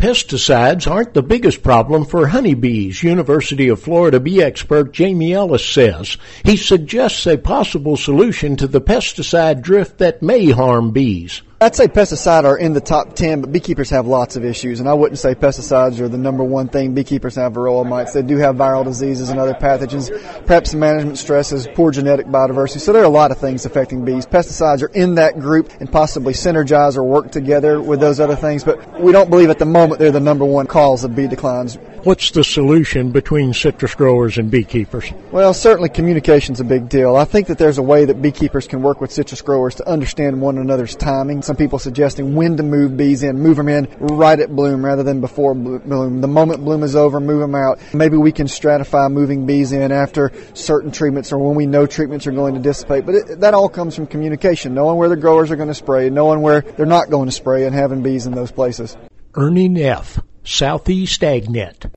Pesticides aren't the biggest problem for honeybees, University of Florida bee expert Jamie Ellis says. He suggests a possible solution to the pesticide drift that may harm bees. I'd say pesticides are in the top 10, but beekeepers have lots of issues, and I wouldn't say pesticides are the number one thing. Beekeepers have varroa mites. They do have viral diseases and other pathogens. Perhaps management stresses, poor genetic biodiversity. So there are a lot of things affecting bees. Pesticides are in that group and possibly synergize or work together with those other things, but we don't believe at the moment they're the number one cause of bee declines. What's the solution between citrus growers and beekeepers? Well, certainly communication's a big deal. I think that there's a way that beekeepers can work with citrus growers to understand one another's timing. Some people suggesting when to move bees in, move them in right at bloom rather than before bloom. The moment bloom is over, move them out. Maybe we can stratify moving bees in after certain treatments or when we know treatments are going to dissipate. But that all comes from communication, knowing where the growers are going to spray, knowing where they're not going to spray, and having bees in those places. Ernie Neff, Southeast AgNet.